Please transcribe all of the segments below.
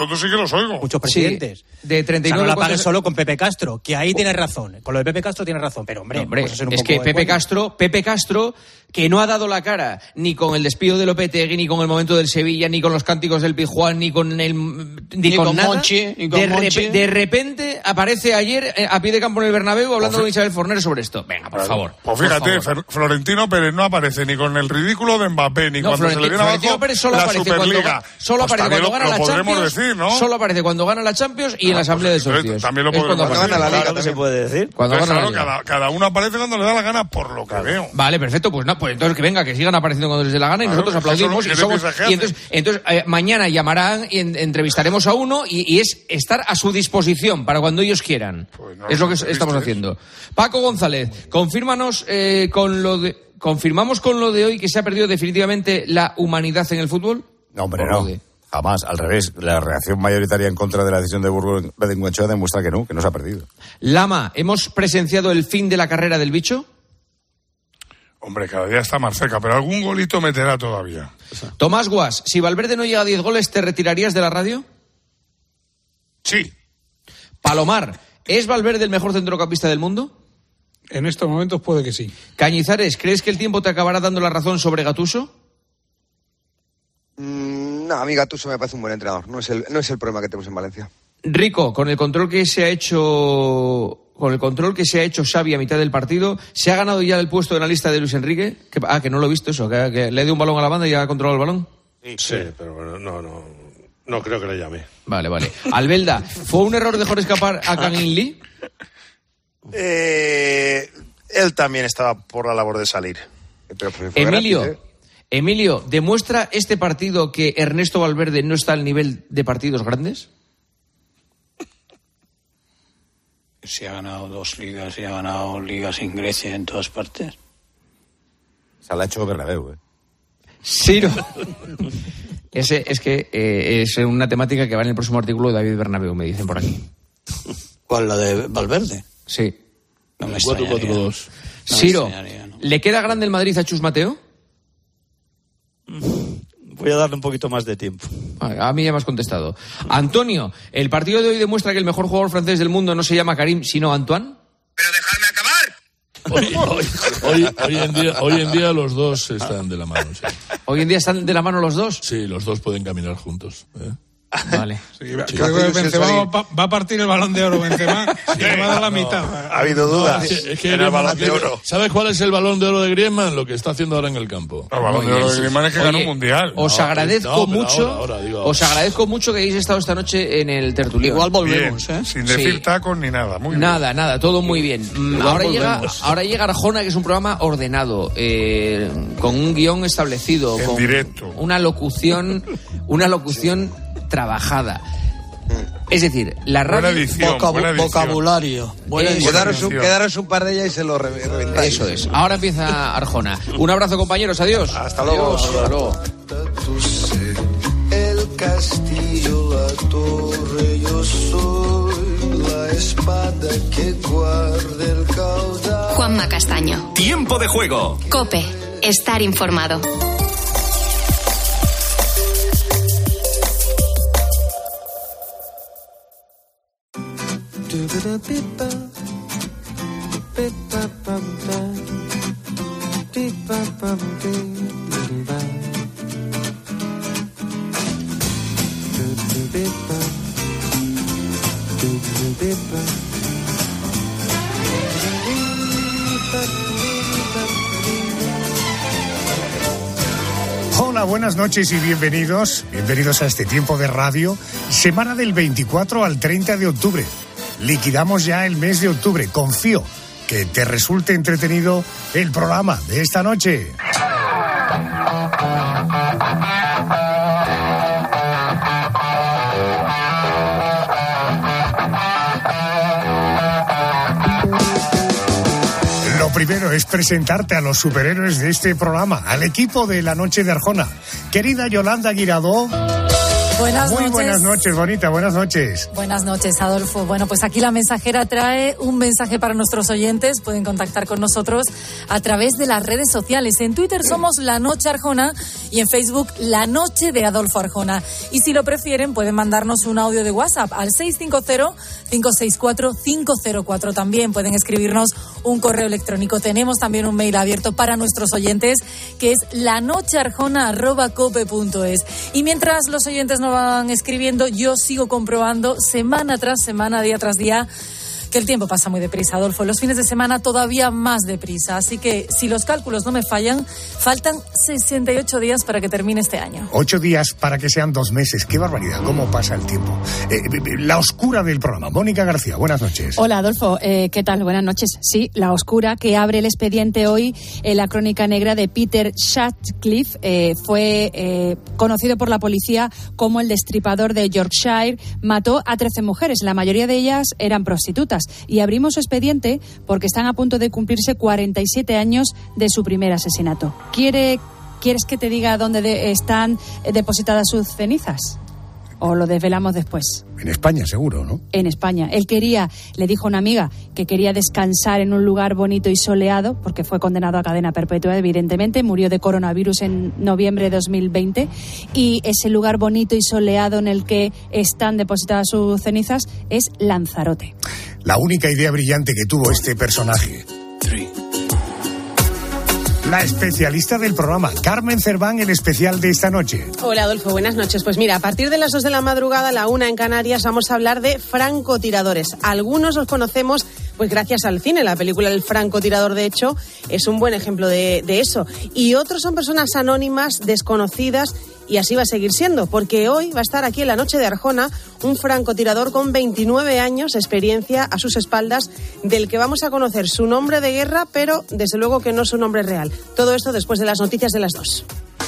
Yo sí que los oigo. Muchos presidentes. Sí, de 39. O sea, no la pagues solo con Pepe Castro, que ahí tienes razón. Con lo de Pepe Castro tienes razón, pero hombre, Hombre, pues eso es que Pepe Castro, que no ha dado la cara ni con el despido de Lopetegui, ni con el momento del Sevilla, ni con los cánticos del Pizjuán, ni con nada. Monchi, ni con Monchi. De repente aparece ayer a pie de campo en el Bernabéu hablando con Isabel Forner sobre esto. Venga, por favor. Pues fíjate, Florentino Pérez no aparece ni con el ridículo de Mbappé, ni cuando se le viene abajo la Superliga. Solo aparece cuando gana la Champions. Decir, ¿no? Solo aparece cuando gana la Champions y en la Asamblea de Socios. También lo podemos Cuando gana la Liga también se puede decir. Cuando gana la Liga. Cada uno aparece cuando le da la gana, por lo que veo. Vale, perfecto. Pues entonces que venga, que sigan apareciendo cuando les dé la gana y nosotros aplaudimos. Mañana llamarán y entrevistaremos a uno y es estar a su disposición para cuando ellos quieran. Pues no, es lo que estamos haciendo. Paco González, confírmanos ¿confirmamos con lo de hoy que se ha perdido definitivamente la humanidad en el fútbol? No, hombre, no. Jamás, al revés. La reacción mayoritaria en contra de la decisión de Burgos Bengoechea demuestra que no se ha perdido. Lama, ¿hemos presenciado el fin de la carrera del bicho? Hombre, cada día está más cerca, pero algún golito meterá todavía. Tomás Guas, si Valverde no llega a 10 goles, ¿te retirarías de la radio? Sí. Palomar, ¿es Valverde el mejor centrocampista del mundo? En estos momentos puede que sí. Cañizares, ¿crees que el tiempo te acabará dando la razón sobre Gattuso? No, a mí Gattuso me parece un buen entrenador. No es el problema que tenemos en Valencia. Rico, con el control que se ha hecho Xavi a mitad del partido, ¿se ha ganado ya el puesto en la lista de Luis Enrique? Que no lo he visto eso, que le dio un balón a la banda y ha controlado el balón. Sí, pero bueno, no creo que le llame. Vale. Albelda, ¿fue un error dejar escapar a Kang-in Lee? Él también estaba por la labor de salir. Pero fue gratis, Emilio, ¿demuestra este partido que Ernesto Valverde no está al nivel de partidos grandes? Si ha ganado 2 ligas y ha ganado ligas en Grecia en todas partes. Se la ha hecho Bernabéu, Ciro. Es una temática que va en el próximo artículo de David Bernabéu, me dicen por aquí. ¿Cuál, la de Valverde? Sí. No me 4-4-2. Ciro, ¿le queda grande el Madrid a Chus Mateo? Voy a darle un poquito más de tiempo. A mí ya me has contestado. Antonio, ¿el partido de hoy demuestra que el mejor jugador francés del mundo no se llama Karim, sino Antoine? ¡Pero dejadme acabar! Hoy en día los dos están de la mano. Sí. ¿Hoy en día están de la mano los dos? Sí, los dos pueden caminar juntos. Vale. Sí, creo que Benzema va a partir el Balón de Oro. Benzema le va a dar la mitad. Ha habido dudas es que en el Balón de Oro. ¿Sabes cuál es el Balón de Oro de Griezmann? Lo que está haciendo ahora en el campo. El Balón de Oro de Griezmann es que ganó un mundial. Os agradezco mucho. Ahora. Os agradezco mucho que hayáis estado esta noche en el tertulión. Igual volvemos, bien, sin decir tacos ni nada. Muy nada, bien. Nada, todo muy bien. Ahora llega Arjona, que es un programa ordenado, con un guión establecido, en con directo, una locución trabajada. Es decir, la radio... Buena edición. Vocabulario. Quedaros un par de ellas y se lo reventáis. Eso es. Ahora empieza Arjona. Un abrazo, compañeros. Adiós. Hasta luego. Hasta luego. El castillo, la torre, yo soy la espada que guarda el caudal. Juanma Castaño. Tiempo de juego. COPE. Estar informado. Hola, buenas noches y bienvenidos a este tiempo de radio, semana del 24 al 30 de octubre. Liquidamos ya el mes de octubre. Confío que te resulte entretenido el programa de esta noche. Lo primero es presentarte a los superhéroes de este programa, al equipo de la noche de Arjona. Querida Yolanda Guirado. Muy buenas noches, Bonita, buenas noches. Buenas noches, Adolfo. Bueno, pues aquí la mensajera trae un mensaje para nuestros oyentes. Pueden contactar con nosotros a través de las redes sociales. En Twitter somos La Noche Arjona y en Facebook La Noche de Adolfo Arjona. Y si lo prefieren, pueden mandarnos un audio de WhatsApp al 650-564-504. También pueden escribirnos un correo electrónico. Tenemos también un mail abierto para nuestros oyentes, que es lanochearjona@cope.es. Y mientras los oyentes nos van escribiendo, yo sigo comprobando semana tras semana, día tras día, que el tiempo pasa muy deprisa, Adolfo. Los fines de semana todavía más deprisa. Así que, si los cálculos no me fallan, faltan 68 días para que termine este año. 8 días para que sean 2 meses. ¡Qué barbaridad! ¿Cómo pasa el tiempo? La oscura del programa. Mónica García, buenas noches. Hola, Adolfo. ¿Qué tal? Buenas noches. Sí, La Oscura, que abre el expediente hoy en la crónica negra de Peter Sutcliffe. Fue conocido por la policía como el destripador de Yorkshire. Mató a 13 mujeres. La mayoría de ellas eran prostitutas. Y abrimos su expediente porque están a punto de cumplirse 47 años de su primer asesinato. ¿Quieres que te diga dónde están depositadas sus cenizas? ¿O lo desvelamos después? En España, seguro, ¿no? En España. Él le dijo a una amiga que quería descansar en un lugar bonito y soleado, porque fue condenado a cadena perpetua, evidentemente. Murió de coronavirus en noviembre de 2020. Y ese lugar bonito y soleado en el que están depositadas sus cenizas es Lanzarote. La única idea brillante que tuvo este personaje. La especialista del programa, Carmen Cerván, el especial de esta noche. Hola, Adolfo, buenas noches. Pues mira, a partir de las 2 de la madrugada, la 1 en Canarias, vamos a hablar de francotiradores. Algunos los conocemos pues gracias al cine. La película El francotirador, de hecho, es un buen ejemplo de eso. Y otros son personas anónimas, desconocidas, y así va a seguir siendo, porque hoy va a estar aquí en La Noche de Arjona un francotirador con 29 años de experiencia a sus espaldas, del que vamos a conocer su nombre de guerra, pero desde luego que no su nombre real. Todo esto después de las noticias de las 2.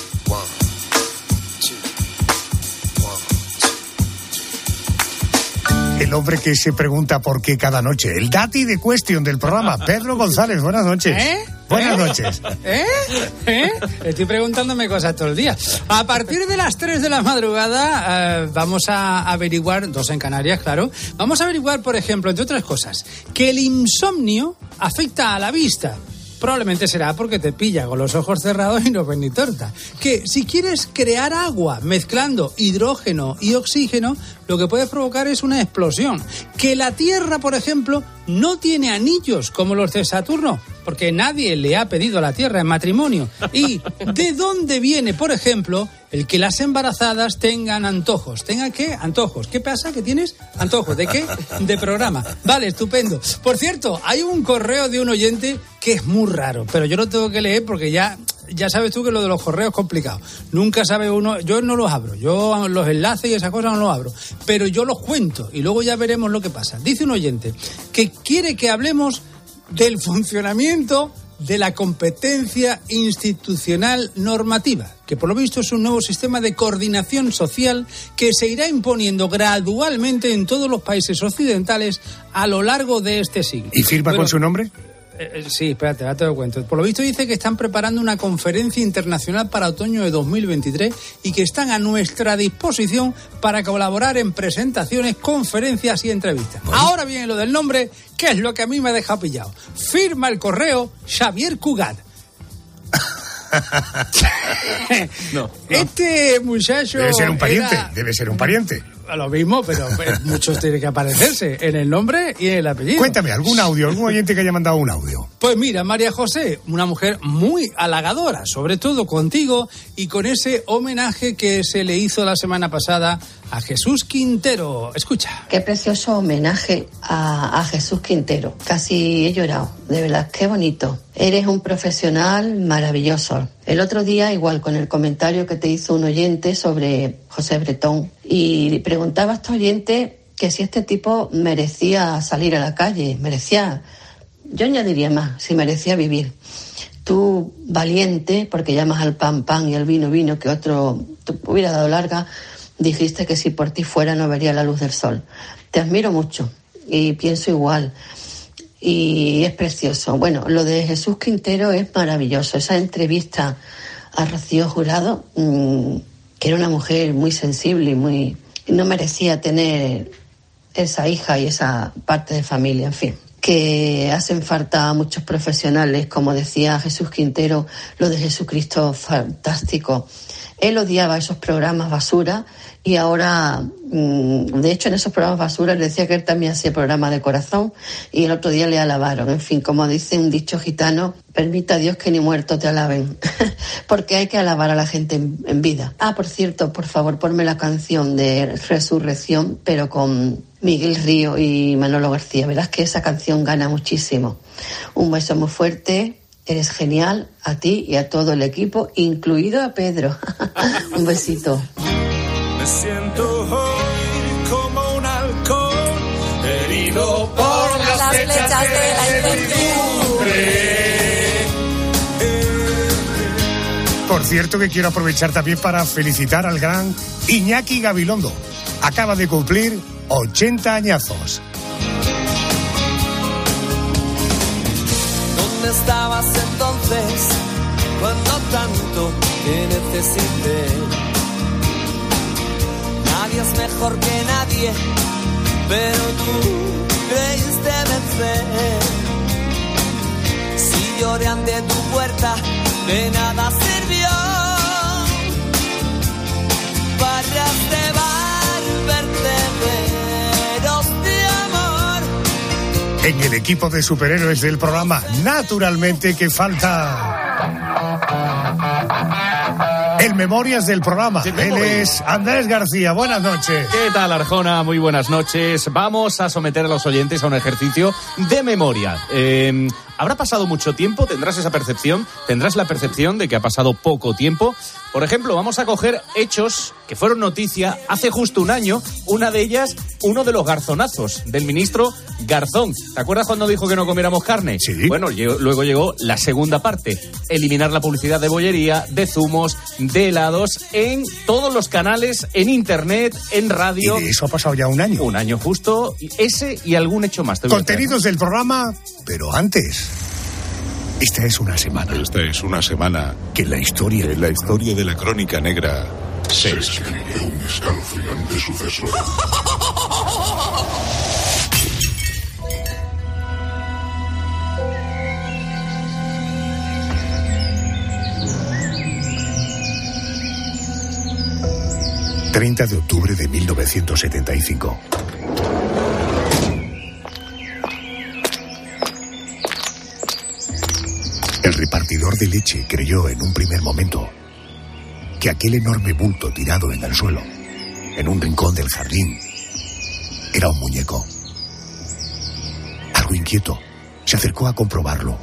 El hombre que se pregunta por qué cada noche. El Dati de Question del programa, Pedro González. Buenas noches. Buenas noches. Estoy preguntándome cosas todo el día. A partir de las 3 de la madrugada vamos a averiguar, 2 en Canarias, claro, vamos a averiguar, por ejemplo, entre otras cosas, que el insomnio afecta a la vista. Probablemente será porque te pilla con los ojos cerrados y no ves ni torta. Que si quieres crear agua mezclando hidrógeno y oxígeno, lo que puedes provocar es una explosión. Que la Tierra, por ejemplo, no tiene anillos como los de Saturno, porque nadie le ha pedido a la Tierra en matrimonio. ¿Y de dónde viene, por ejemplo, el que las embarazadas tengan antojos? ¿Tengan qué? Antojos. ¿Qué pasa? ¿Que tienes antojos? ¿De qué? De programa. Vale, estupendo. Por cierto, hay un correo de un oyente que es muy raro, pero yo lo tengo que leer porque ya sabes tú que lo de los correos es complicado. Nunca sabe uno, yo no los abro, yo los enlaces y esas cosas no los abro, pero yo los cuento y luego ya veremos lo que pasa. Dice un oyente que quiere que hablemos del funcionamiento de la competencia institucional normativa, que por lo visto es un nuevo sistema de coordinación social que se irá imponiendo gradualmente en todos los países occidentales a lo largo de este siglo. ¿Y firma con su nombre? Sí, espérate, ahora te lo cuento. Por lo visto dice que están preparando una conferencia internacional para otoño de 2023 y que están a nuestra disposición para colaborar en presentaciones, conferencias y entrevistas. Bueno. Ahora viene lo del nombre, que es lo que a mí me ha dejado pillado. Firma el correo Xavier Cugat. No. Este muchacho debe ser un pariente. Lo mismo, pero muchos tienen que aparecerse en el nombre y en el apellido. Cuéntame, algún oyente que haya mandado un audio. Pues mira, María José, una mujer muy halagadora, sobre todo contigo y con ese homenaje que se le hizo la semana pasada a Jesús Quintero. Escucha. Qué precioso homenaje a Jesús Quintero. Casi he llorado, de verdad, qué bonito. Eres un profesional maravilloso. El otro día, igual, con el comentario que te hizo un oyente sobre José Bretón, y preguntaba a este oyente que si este tipo merecía salir a la calle, yo añadiría más, si merecía vivir. Tú, valiente, porque llamas al pan pan y al vino vino, que otro te hubiera dado larga, dijiste que si por ti fuera no vería la luz del sol. Te admiro mucho y pienso igual. Y es precioso. Bueno, lo de Jesús Quintero es maravilloso. Esa entrevista a Rocío Jurado, que era una mujer muy sensible y no merecía tener esa hija y esa parte de familia, en fin. Que hacen falta a muchos profesionales, como decía Jesús Quintero, lo de Jesucristo fantástico. Él odiaba esos programas basura y ahora, de hecho, en esos programas basura le decía que él también hacía programa de corazón y el otro día le alabaron. En fin, como dice un dicho gitano, permita Dios que ni muertos te alaben, porque hay que alabar a la gente en vida. Ah, por cierto, por favor, ponme la canción de Resurrección, pero con Miguel Río y Manolo García. Verás que esa canción gana muchísimo. Un beso muy fuerte. Eres genial, a ti y a todo el equipo, incluido a Pedro. Un besito. Me siento hoy como un halcón, herido por las flechas de la incertidumbre. Por cierto, que quiero aprovechar también para felicitar al gran Iñaki Gabilondo. Acaba de cumplir 80 añazos. ¿Dónde estabas entonces cuando tanto te necesité? Nadie es mejor que nadie, pero tú creíste vencer. Si lloré ante tu puerta, de nada sirvió. Barras de bar, vertederos de amor. En el equipo de superhéroes del programa, naturalmente que falta el Memorias del programa. Él es Andrés García. Buenas noches. ¿Qué tal, Arjona? Muy buenas noches. Vamos a someter a los oyentes a un ejercicio de memoria. ¿Habrá pasado mucho tiempo? ¿Tendrás esa percepción? ¿Tendrás la percepción de que ha pasado poco tiempo? Por ejemplo, vamos a coger hechos que fueron noticia hace justo un año. Una de ellas, uno de los garzonazos del ministro Garzón. ¿Te acuerdas cuando dijo que no comiéramos carne? Sí. Bueno, luego llegó la segunda parte. Eliminar la publicidad de bollería, de zumos, de helados, en todos los canales, en internet, en radio. Y de eso ha pasado ya un año. Un año justo. Ese y algún hecho más. Contenidos del programa, pero antes. Esta es una semana. Esta es una semana que en la historia de la crónica negra se escribe un escalofriante suceso. ...30 de octubre de 1975... El repartidor de leche creyó en un primer momento que aquel enorme bulto tirado en el suelo, en un rincón del jardín, era un muñeco. Algo inquieto, se acercó a comprobarlo.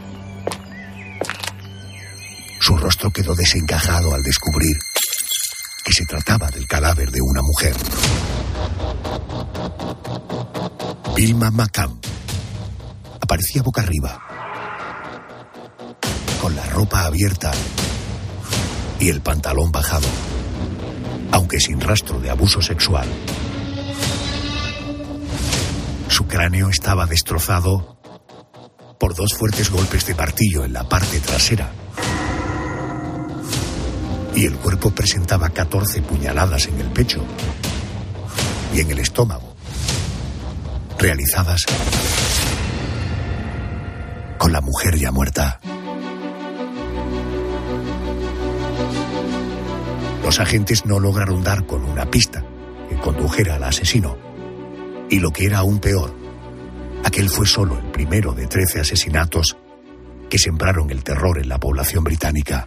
Su rostro quedó desencajado al descubrir que se trataba del cadáver de una mujer. Vilma McCann aparecía boca arriba, con la ropa abierta y el pantalón bajado, aunque sin rastro de abuso sexual. Su cráneo estaba destrozado por 2 fuertes golpes de martillo en la parte trasera, y el cuerpo presentaba 14 puñaladas en el pecho y en el estómago, realizadas con la mujer ya muerta. Los agentes no lograron dar con una pista que condujera al asesino. Y lo que era aún peor, aquel fue solo el primero de 13 asesinatos que sembraron el terror en la población británica.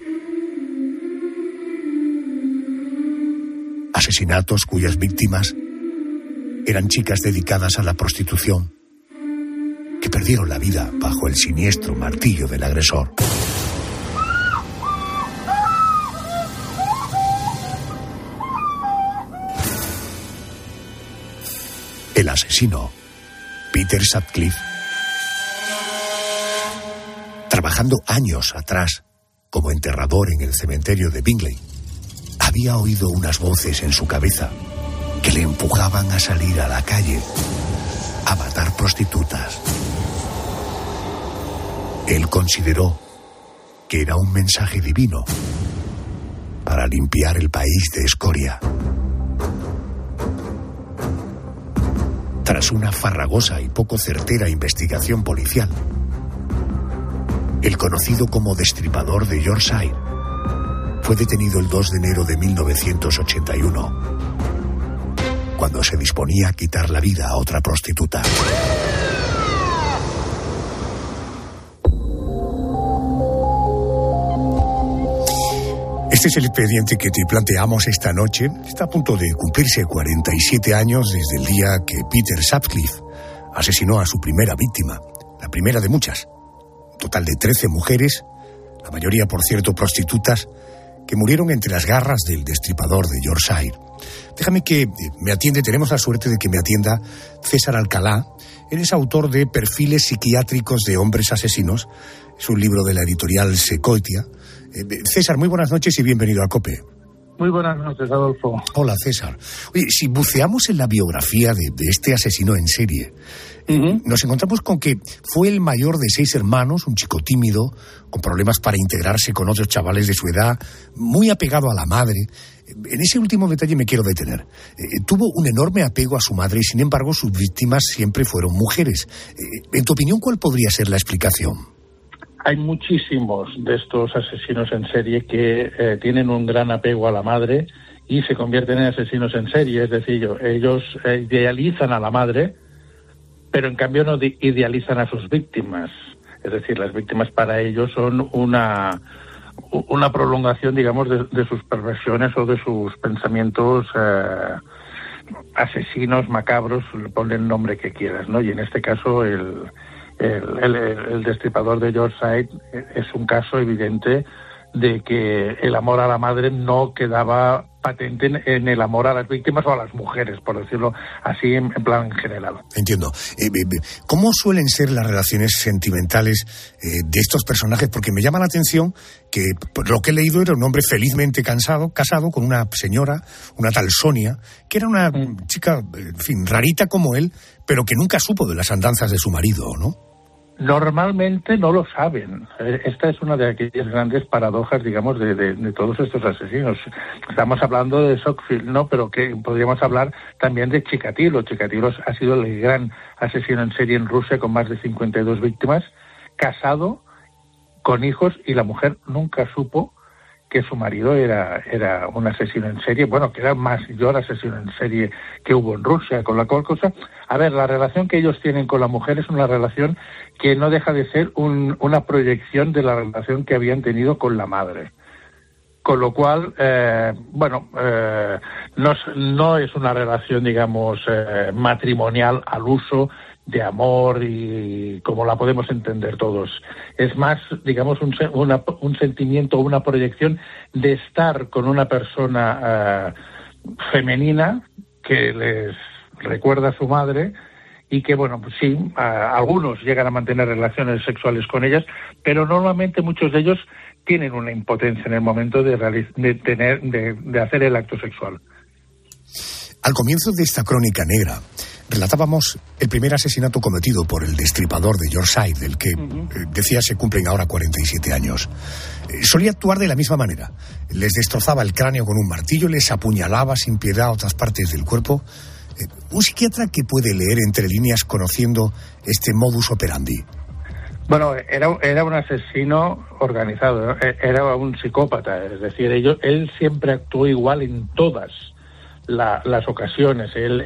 Asesinatos cuyas víctimas eran chicas dedicadas a la prostitución que perdieron la vida bajo el siniestro martillo del agresor. El asesino, Peter Sutcliffe, trabajando años atrás como enterrador en el cementerio de Bingley, había oído unas voces en su cabeza que le empujaban a salir a la calle a matar prostitutas. Él consideró que era un mensaje divino para limpiar el país de escoria. Tras una farragosa y poco certera investigación policial, el conocido como Destripador de Yorkshire fue detenido el 2 de enero de 1981, cuando se disponía a quitar la vida a otra prostituta. Este es el expediente que te planteamos esta noche. Está a punto de cumplirse 47 años desde el día que Peter Sutcliffe asesinó a su primera víctima, la primera de muchas. Un total de 13 mujeres, la mayoría, por cierto, prostitutas, que murieron entre las garras del Destripador de Yorkshire. Déjame que me atiende, tenemos la suerte de que me atienda César Alcalá. Él es autor de Perfiles psiquiátricos de hombres asesinos. Es un libro de la editorial Secoitia. César, muy buenas noches y bienvenido a COPE. Muy buenas noches, Adolfo. Hola, César. Oye, si buceamos en la biografía de este asesino en serie, nos encontramos con que fue el mayor de 6 hermanos, un chico tímido, con problemas para integrarse con otros chavales de su edad, muy apegado a la madre. En ese último detalle me quiero detener. Tuvo un enorme apego a su madre y, sin embargo, sus víctimas siempre fueron mujeres. En tu opinión, ¿cuál podría ser la explicación? Hay muchísimos de estos asesinos en serie que tienen un gran apego a la madre y se convierten en asesinos en serie. Es decir, ellos idealizan a la madre, pero en cambio no idealizan a sus víctimas. Es decir, las víctimas para ellos son una prolongación, digamos, de sus perversiones o de sus pensamientos asesinos, macabros, ponle el nombre que quieras, ¿no? Y en este caso el Destripador de Yorkshire es un caso evidente de que el amor a la madre no quedaba patente en el amor a las víctimas o a las mujeres, por decirlo así, en plan general. Entiendo. ¿Cómo suelen ser las relaciones sentimentales de estos personajes? Porque me llama la atención que lo que he leído era un hombre felizmente casado con una señora, una tal Sonia, que era una chica, en fin, rarita como él, pero que nunca supo de las andanzas de su marido, ¿no? Normalmente no lo saben. Esta es una de aquellas grandes paradojas, digamos, de todos estos asesinos. Estamos hablando de Sutcliffe, ¿no? Pero que podríamos hablar también de Chikatilo. Chikatilo ha sido el gran asesino en serie en Rusia con más de 52 víctimas, casado, con hijos, y la mujer nunca supo que su marido era un asesino en serie, bueno, que era el mayor asesino en serie que hubo en Rusia, con la cual cosa. A ver, la relación que ellos tienen con la mujer es una relación que no deja de ser una proyección de la relación que habían tenido con la madre. Con lo cual, no es una relación, digamos, matrimonial al uso de amor y como la podemos entender todos. Es más, digamos, un sentimiento, una proyección de estar con una persona femenina que les recuerda a su madre y que, bueno, pues sí, algunos llegan a mantener relaciones sexuales con ellas, pero normalmente muchos de ellos tienen una impotencia en el momento de hacer el acto sexual. Al comienzo de esta crónica negra, relatábamos el primer asesinato cometido por el Destripador de Yorkshire, del que decía se cumplen ahora 47 años. Solía actuar de la misma manera. Les destrozaba el cráneo con un martillo, les apuñalaba sin piedad a otras partes del cuerpo. Un psiquiatra que puede leer entre líneas conociendo este modus operandi. Bueno, era un asesino organizado, ¿no? Era un psicópata, es decir, él siempre actuó igual en todas las ocasiones. Él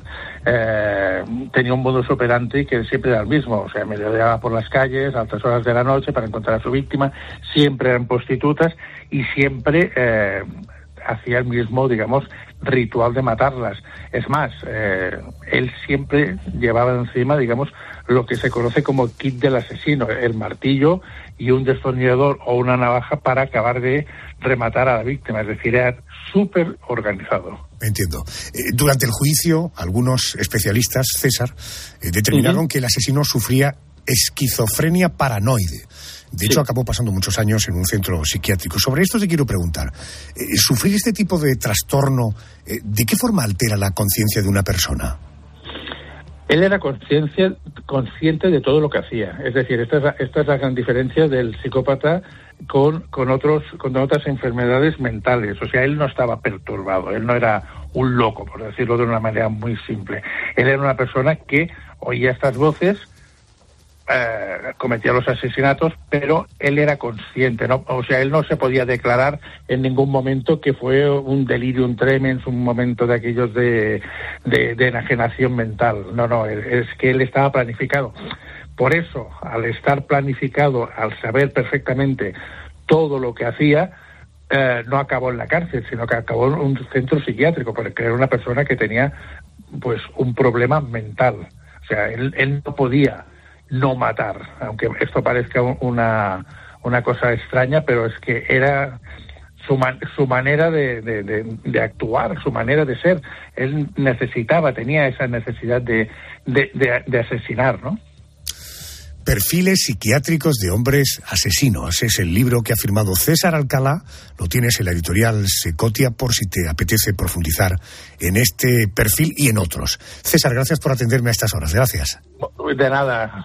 tenía un modus operandi que siempre era el mismo, o sea, merodeaba por las calles a altas horas de la noche para encontrar a su víctima, siempre eran prostitutas y siempre hacía el mismo, digamos, ritual de matarlas. Es más, él siempre llevaba encima, digamos, lo que se conoce como kit del asesino, el martillo y un destornillador o una navaja para acabar de rematar a la víctima, es decir, era súper organizado. Entiendo. Durante el juicio, algunos especialistas, César, determinaron que el asesino sufría esquizofrenia paranoide. De hecho, acabó pasando muchos años en un centro psiquiátrico. Sobre esto te quiero preguntar. ¿Sufrir este tipo de trastorno, de qué forma altera la conciencia de una persona? Él era consciente de todo lo que hacía. Es decir, esta es la gran diferencia del psicópata con otras enfermedades mentales. O sea, él no estaba perturbado, él no era un loco, por decirlo de una manera muy simple. Él era una persona que oía estas voces, cometía los asesinatos, pero él era consciente, ¿no? O sea, él no se podía declarar en ningún momento que fue un delirium tremens, un momento de aquellos de enajenación mental. No, es que él estaba planificado. Por eso, al estar planificado, al saber perfectamente todo lo que hacía, no acabó en la cárcel, sino que acabó en un centro psiquiátrico, porque era una persona que tenía pues un problema mental. O sea, él no podía no matar, aunque esto parezca una cosa extraña, pero es que era su manera de actuar, su manera de ser. Él tenía esa necesidad de asesinar, ¿no? Perfiles psiquiátricos de hombres asesinos. Es el libro que ha firmado César Alcalá. Lo tienes en la editorial Secotia por si te apetece profundizar en este perfil y en otros. César, gracias por atenderme a estas horas. Gracias. De nada.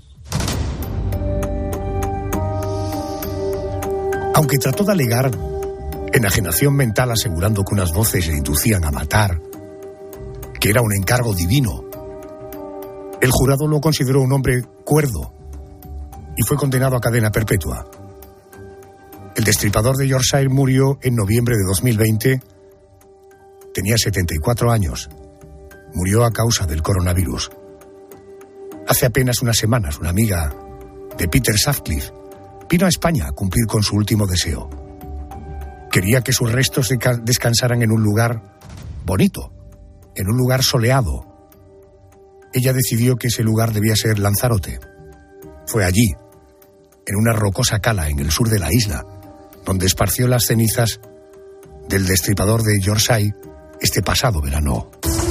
Aunque trató de alegar enajenación mental asegurando que unas voces le inducían a matar, que era un encargo divino, el jurado lo consideró un hombre cuerdo y fue condenado a cadena perpetua. El destripador de Yorkshire murió en noviembre de 2020. Tenía 74 años. Murió a causa del coronavirus. Hace apenas unas semanas, una amiga de Peter Sutcliffe vino a España a cumplir con su último deseo. Quería que sus restos descansaran en un lugar bonito, en un lugar soleado. Ella decidió que ese lugar debía ser Lanzarote. Fue allí, en una rocosa cala en el sur de la isla, donde esparció las cenizas del destripador de Yorkshire este pasado verano.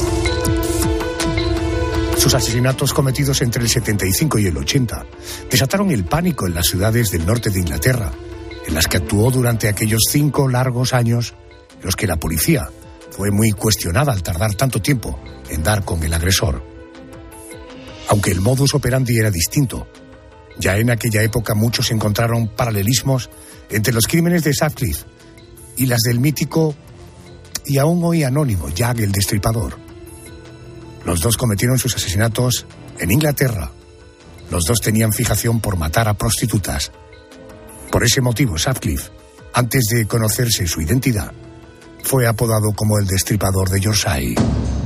Sus asesinatos cometidos entre el 75 y el 80 desataron el pánico en las ciudades del norte de Inglaterra, en las que actuó durante aquellos 5 largos años en los que la policía fue muy cuestionada al tardar tanto tiempo en dar con el agresor. Aunque el modus operandi era distinto, ya en aquella época muchos encontraron paralelismos entre los crímenes de Sutcliffe y las del mítico y aún hoy anónimo Jack el Destripador. Los dos cometieron sus asesinatos en Inglaterra. Los dos tenían fijación por matar a prostitutas. Por ese motivo, Sutcliffe, antes de conocerse su identidad, fue apodado como el Destripador de Yorkshire.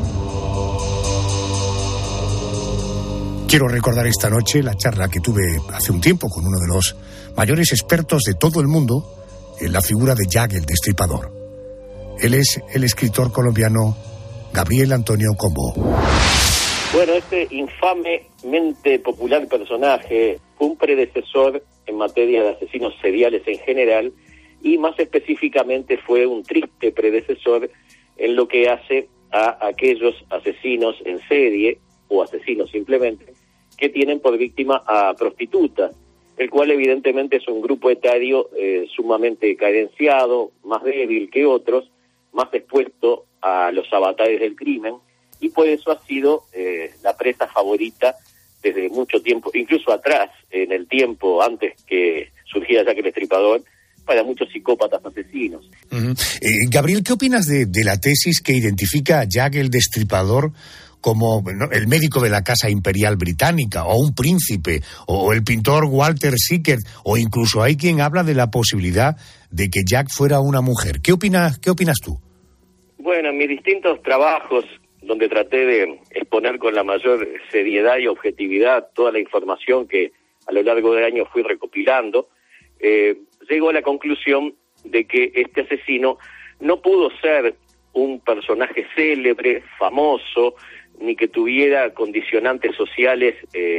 Quiero recordar esta noche la charla que tuve hace un tiempo con uno de los mayores expertos de todo el mundo en la figura de Jack el Destripador. Él es el escritor colombiano Gabriel Antonio Combo. Bueno, este infamemente popular personaje fue un predecesor en materia de asesinos seriales en general y más específicamente fue un triste predecesor en lo que hace a aquellos asesinos en serie o asesinos simplemente que tienen por víctima a prostitutas, el cual evidentemente es un grupo etario sumamente carenciado, más débil que otros, más expuesto a los avatares del crimen, y por eso ha sido la presa favorita desde mucho tiempo, incluso atrás, en el tiempo antes que surgiera Jack el Destripador, para muchos psicópatas asesinos. Gabriel, ¿qué opinas de la tesis que identifica a Jack el Destripador como el médico de la Casa Imperial Británica, o un príncipe, o el pintor Walter Sickert, o incluso hay quien habla de la posibilidad de que Jack fuera una mujer? ¿Qué opinas tú? Bueno, en mis distintos trabajos, donde traté de exponer con la mayor seriedad y objetividad toda la información que a lo largo del año fui recopilando, llego a la conclusión de que este asesino no pudo ser un personaje célebre, famoso, ni que tuviera condicionantes sociales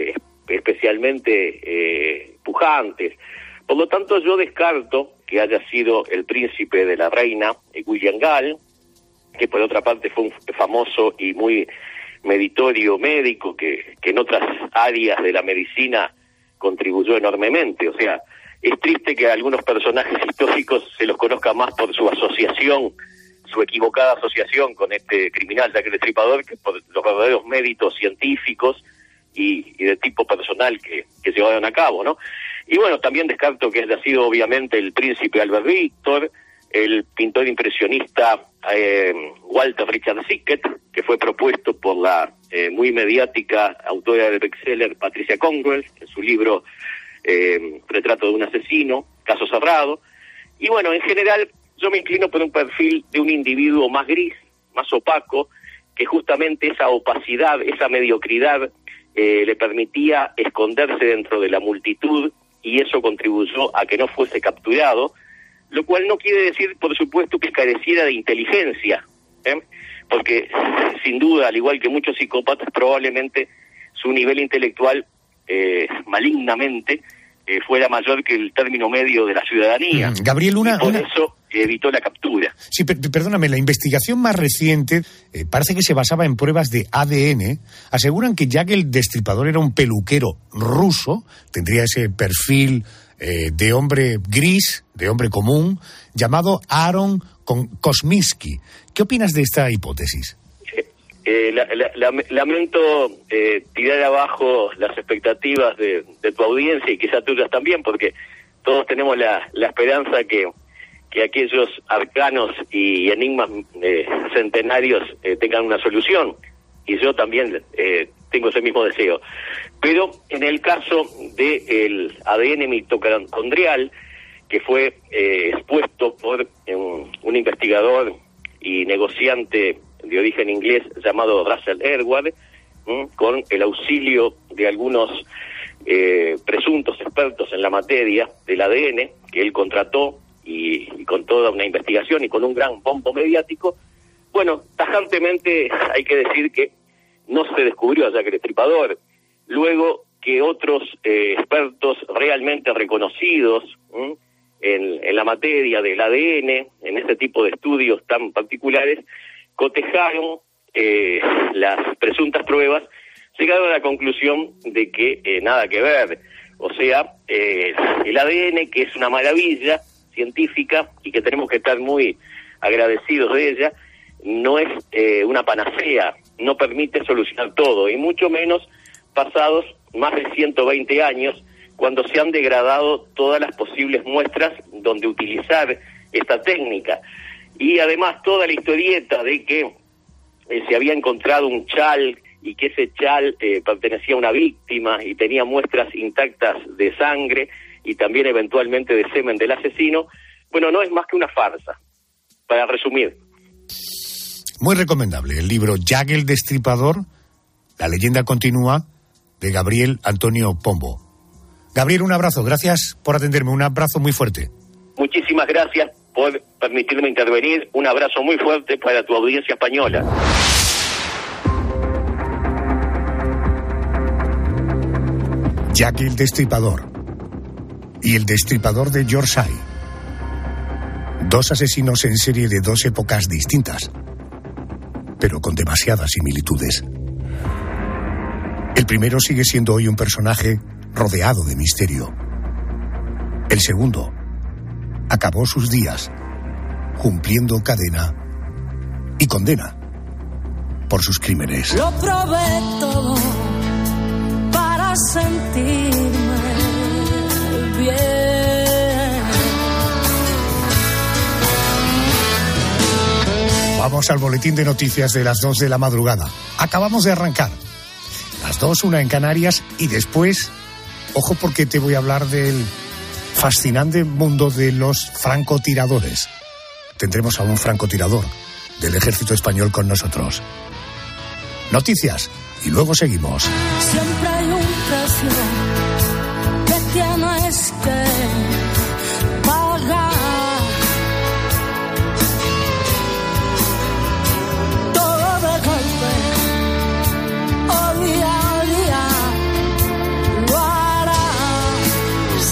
especialmente pujantes. Por lo tanto, yo descarto que haya sido el príncipe de la reina, William Gall, que por otra parte fue un famoso y muy meritorio médico que en otras áreas de la medicina contribuyó enormemente. O sea, es triste que a algunos personajes históricos se los conozca más por su asociación, su equivocada asociación con este criminal Jack el Destripador, que por los verdaderos méritos científicos y de tipo personal que llevaron a cabo, ¿no? Y bueno, también descarto que haya sido obviamente el príncipe Albert Victor, el pintor impresionista Walter Richard Sickert, que fue propuesto por la muy mediática autora del bestseller Patricia Cornwell en su libro Retrato de un asesino, Caso cerrado. Y bueno, en general yo me inclino por un perfil de un individuo más gris, más opaco, que justamente esa opacidad, esa mediocridad le permitía esconderse dentro de la multitud, y eso contribuyó a que no fuese capturado, lo cual no quiere decir, por supuesto, que careciera de inteligencia, porque sin duda, al igual que muchos psicópatas, probablemente su nivel intelectual malignamente fuera mayor que el término medio de la ciudadanía. Gabriel, por eso evitó la captura. Sí, perdóname, la investigación más reciente parece que se basaba en pruebas de ADN. Aseguran que Jack el Destripador era un peluquero ruso, tendría ese perfil de hombre gris, de hombre común, llamado Aaron Kosminski. ¿Qué opinas de esta hipótesis? Lamento tirar abajo las expectativas de tu audiencia y quizás tuyas también, porque todos tenemos la esperanza que aquellos arcanos y enigmas centenarios tengan una solución, y yo también tengo ese mismo deseo. Pero en el caso del ADN mitocondrial, que fue expuesto por un investigador y negociante de origen inglés llamado Russell Edward, con el auxilio de algunos presuntos expertos en la materia del ADN que él contrató, y con toda una investigación y con un gran bombo mediático, bueno, tajantemente hay que decir que no se descubrió a Jack el Destripador. Luego que otros expertos realmente reconocidos en la materia del ADN, en este tipo de estudios tan particulares, cotejaron las presuntas pruebas, llegaron a la conclusión de que nada que ver. O sea, el ADN, que es una maravilla científica y que tenemos que estar muy agradecidos de ella, no es una panacea, no permite solucionar todo, y mucho menos pasados más de 120 años, cuando se han degradado todas las posibles muestras donde utilizar esta técnica. Y además toda la historieta de que se había encontrado un chal y que ese chal pertenecía a una víctima y tenía muestras intactas de sangre y también eventualmente de semen del asesino, bueno, no es más que una farsa, para resumir. Muy recomendable el libro Jack el Destripador, la leyenda continúa, de Gabriel Antonio Pombo. Gabriel, un abrazo, gracias por atenderme, un abrazo muy fuerte. Muchísimas gracias por permitirme intervenir, un abrazo muy fuerte para tu audiencia española. Jack el Destripador y el Destripador de Yorkshire. Dos asesinos en serie de dos épocas distintas, pero con demasiadas similitudes. El primero sigue siendo hoy un personaje rodeado de misterio. El segundo acabó sus días cumpliendo cadena y condena por sus crímenes. Lo probé todo para sentirme bien. Vamos al boletín de noticias de las 2 de la madrugada. Acabamos de arrancar. Las 2, 1 en Canarias, y después, ojo, porque te voy a hablar del fascinante mundo de los francotiradores. Tendremos a un francotirador del ejército español con nosotros. Noticias, y luego seguimos. Siempre hay un precio que tienes que pagar. Todo de golpe, o día a día, lo harás.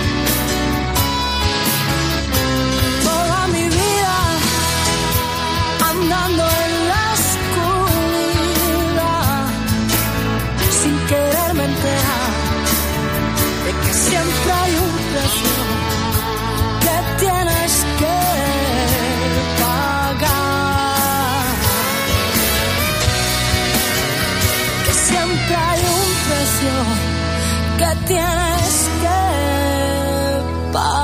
Toda mi vida andando en la oscuridad, sin quererme enterar de que siempre hay un precio que tienes que pagar. Que siempre hay un precio que tienes que para